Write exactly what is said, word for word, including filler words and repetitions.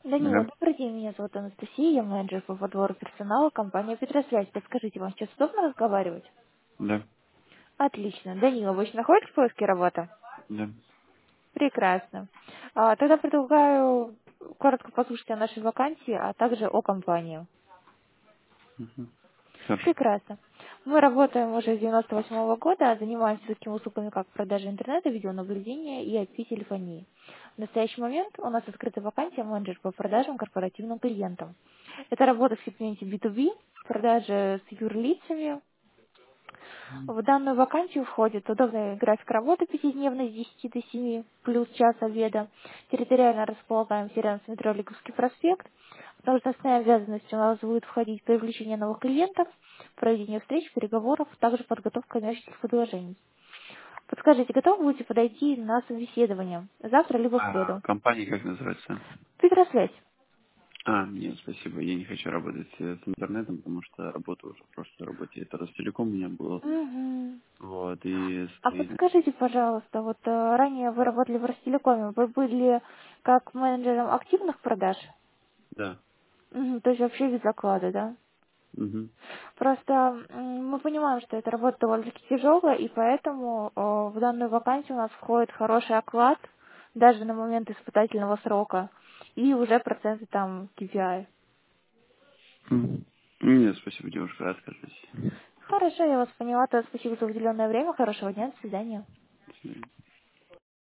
Данила, Да, добрый день, меня зовут Анастасия, я менеджер по подбору персонала компании «Петросвязь». Подскажите, вам сейчас удобно разговаривать? да, Отлично. Данила, вы еще находитесь в поиске работы? да. Прекрасно. А, тогда предлагаю коротко послушать о нашей вакансии, а также о компании. Мгм. Хорошо. Прекрасно. Мы работаем уже с девяносто восьмого года, занимаемся такими услугами, как продажа интернета, видеонаблюдения и ай пи-телефонии. В настоящий момент у нас открыта вакансия менеджер по продажам корпоративным клиентам. Это работа в сегменте би ту би, продажи с юрлицами. В данную вакансию входит удобный график работы пятидневный с десяти до семи, плюс час обеда. Территориально располагаемся рядом с метро Лиговский проспект. Должностные обязанности у нас будет входить привлечение новых клиентов, проведение встреч, переговоров, также подготовка коммерческих предложений. Подскажите, готовы будете подойти на собеседование завтра либо в А среду? компания как называется? Петросвязь. А, нет, спасибо. Я не хочу работать э, с интернетом, потому что работа уже в прошлой работе. Это Ростелеком у меня был. Мгм. Вот, и А с- подскажите, пожалуйста, вот э, ранее вы работали в Ростелекоме, вы были как менеджером активных продаж? да. Мгм, то есть вообще без оклада, да? Мгм. Просто м, мы понимаем, что эта работа довольно-таки тяжелая, и поэтому э, в данную вакансию у нас входит хороший оклад, даже на момент испытательного срока, и уже проценты там кей пи ай. Мгм. Нет, спасибо, девушка, откажусь. Хорошо, я вас поняла, то спасибо за уделенное время, хорошего дня, до свидания. До свидания.